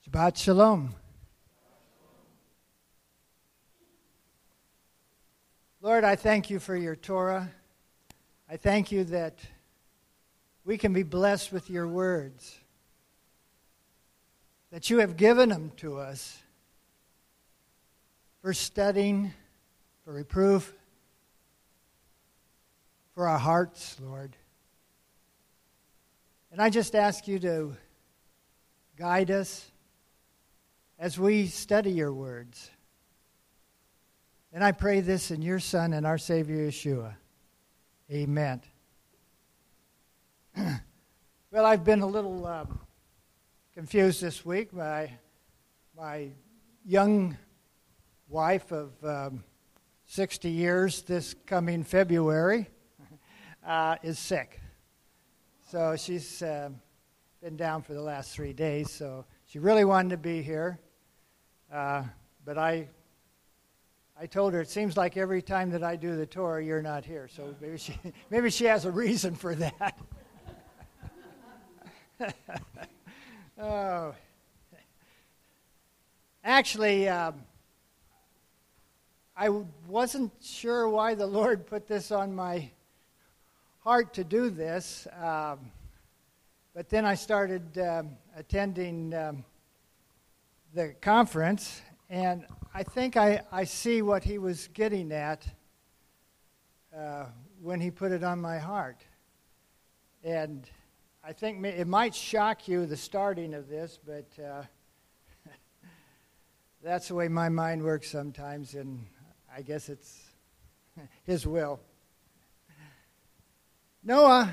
Shabbat Shalom. Lord, I thank you for your Torah. I thank you that we can be blessed with your words, that you have given them to us for studying, for reproof, for our hearts, Lord. And I just ask you to guide us as we study your words. And I pray this in your Son and our Savior, Yeshua. Amen. Well, I've been a little confused this week. My young wife of 60 years this coming February is sick. So she's been down for the last 3 days, so she really wanted to be here. But I told her, it seems like every time that I do the tour, you're not here. So maybe she has a reason for that. Oh. Actually, I wasn't sure why the Lord put this on my heart to do this. But then I started attending the conference, and I think I see what he was getting at when he put it on my heart. And I think it might shock you, the starting of this, but that's the way my mind works sometimes, and I guess it's his will. Noah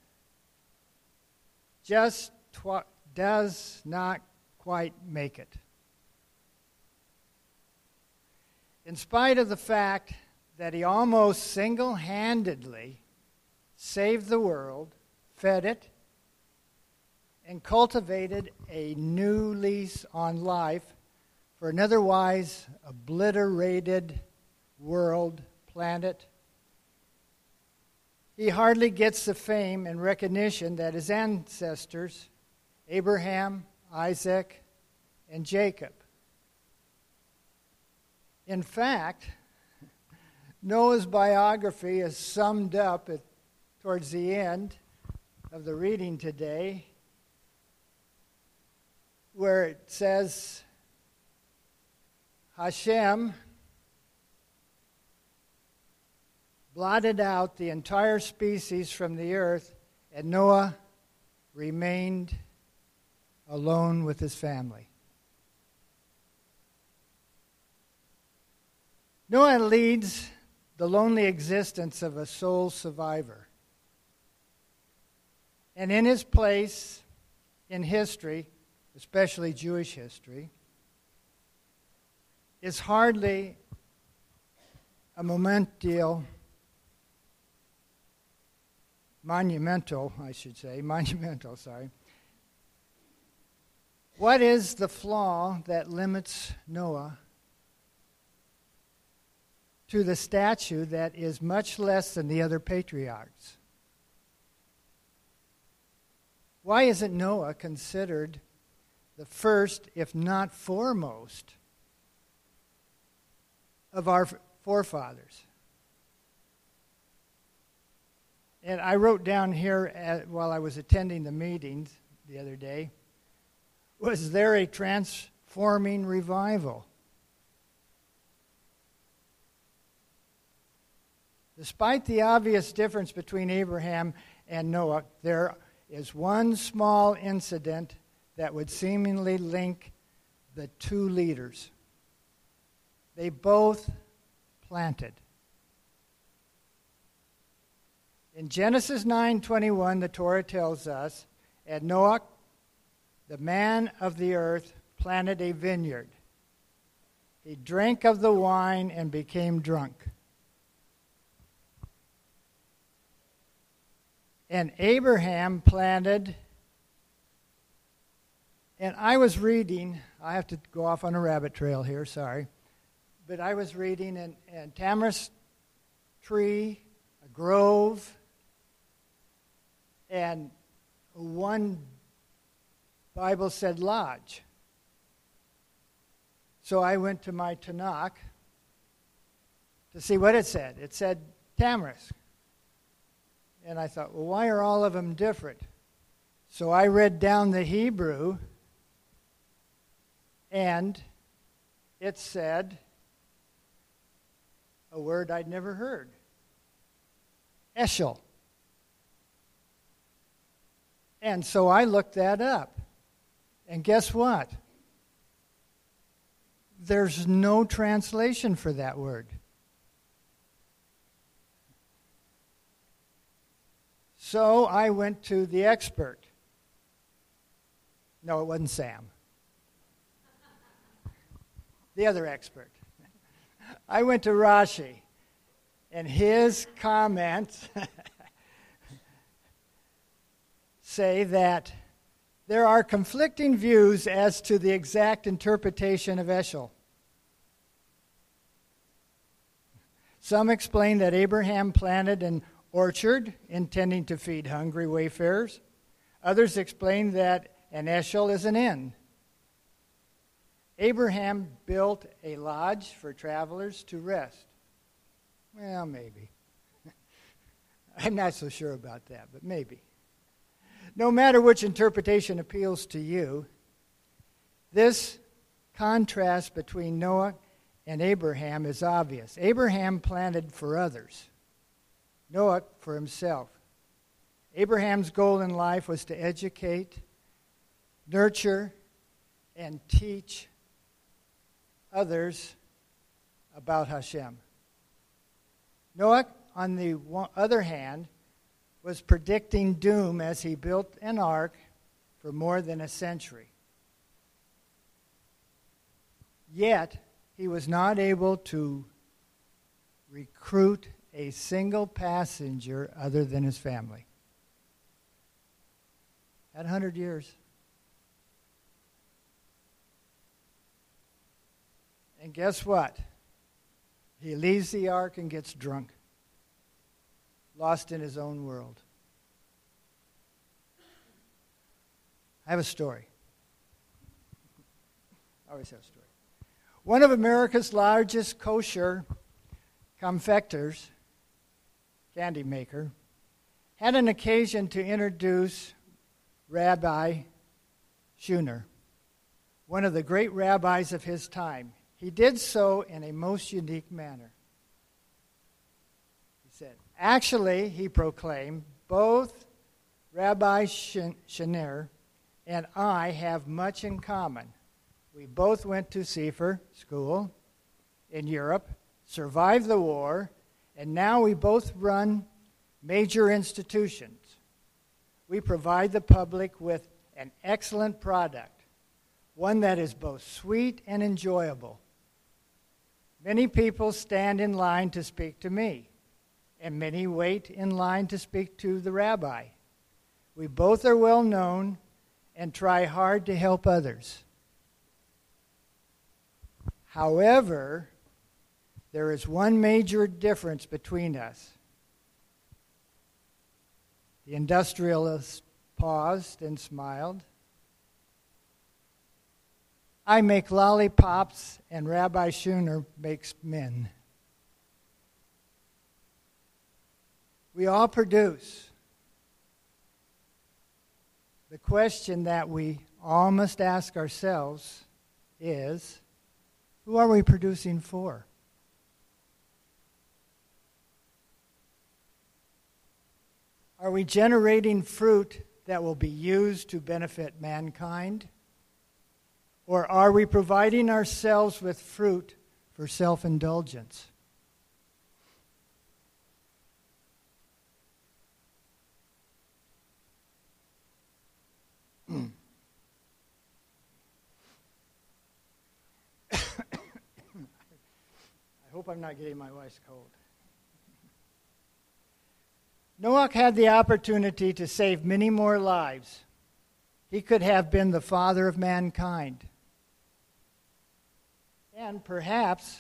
just does not quite make it. In spite of the fact that he almost single-handedly saved the world, fed it, and cultivated a new lease on life for an otherwise obliterated world, planet, he hardly gets the fame and recognition that his ancestors, Abraham, Isaac, and Jacob. In fact, Noah's biography is summed up towards the end of the reading today, where it says, Hashem blotted out the entire species from the earth, and Noah remained alone with his family. Noah leads the lonely existence of a sole survivor. And in his place in history, especially Jewish history, is hardly a monumental, sorry. What is the flaw that limits Noah to the stature that is much less than the other patriarchs? Why isn't Noah considered the first, if not foremost, of our forefathers? And I wrote down here while I was attending the meetings the other day, was there a transforming revival? Despite the obvious difference between Abraham and Noah, there is one small incident that would seemingly link the two leaders. They both planted. In Genesis 9:21, the Torah tells us, and Noah, the man of the earth, planted a vineyard. He drank of the wine and became drunk. And Abraham planted, and I was reading, I have to go off on a rabbit trail here, sorry, but I was reading, and tamarisk tree, a grove, and one Bible said lodge. So I went to my Tanakh to see what it said. It said tamarisk. And I thought, well, why are all of them different? So I read down the Hebrew, and it said a word I'd never heard. Eshel. And so I looked that up. And guess what? There's no translation for that word. So I went to the expert. No, it wasn't Sam. The other expert. I went to Rashi, and his comments say that there are conflicting views as to the exact interpretation of Eshel. Some explain that Abraham planted an orchard intending to feed hungry wayfarers. Others explain that an eshel is an inn. Abraham built a lodge for travelers to rest. Well, maybe. I'm not so sure about that, but maybe. No matter which interpretation appeals to you, this contrast between Noah and Abraham is obvious. Abraham planted for others, Noah for himself. Abraham's goal in life was to educate, nurture, and teach others about Hashem. Noah, on the other hand, was predicting doom as he built an ark for more than a century. Yet, he was not able to recruit a single passenger other than his family. Had 100 years. And guess what? He leaves the ark and gets drunk. Lost in his own world. I have a story. I always have a story. One of America's largest kosher confectors, candy maker, had an occasion to introduce Rabbi Schuner, one of the great rabbis of his time. He did so in a most unique manner. He said, actually, he proclaimed, both Rabbi Schuner and I have much in common. We both went to Sefer school in Europe, survived the war, and now we both run major institutions. We provide the public with an excellent product, one that is both sweet and enjoyable. Many people stand in line to speak to me, and many wait in line to speak to the rabbi. We both are well known and try hard to help others. However, there is one major difference between us. The industrialist paused and smiled. I make lollipops, and Rabbi Schuner makes men. We all produce. The question that we all must ask ourselves is, who are we producing for? Are we generating fruit that will be used to benefit mankind? Or are we providing ourselves with fruit for self-indulgence? I hope I'm not getting my voice cold. Noah had the opportunity to save many more lives. He could have been the father of mankind. And perhaps,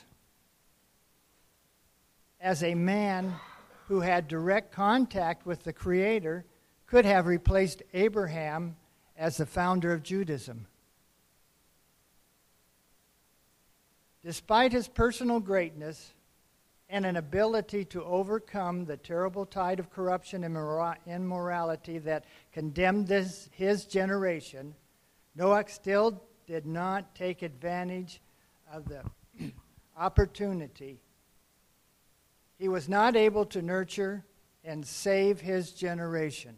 as a man who had direct contact with the Creator, could have replaced Abraham as the founder of Judaism. Despite his personal greatness and an ability to overcome the terrible tide of corruption and immorality that condemned his generation, Noah still did not take advantage of the opportunity. He was not able to nurture and save his generation.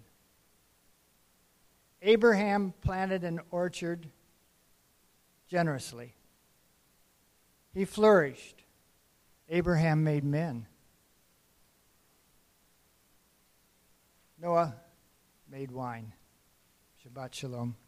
Abraham planted an orchard generously. He flourished. Abraham made men. Noah made wine. Shabbat shalom.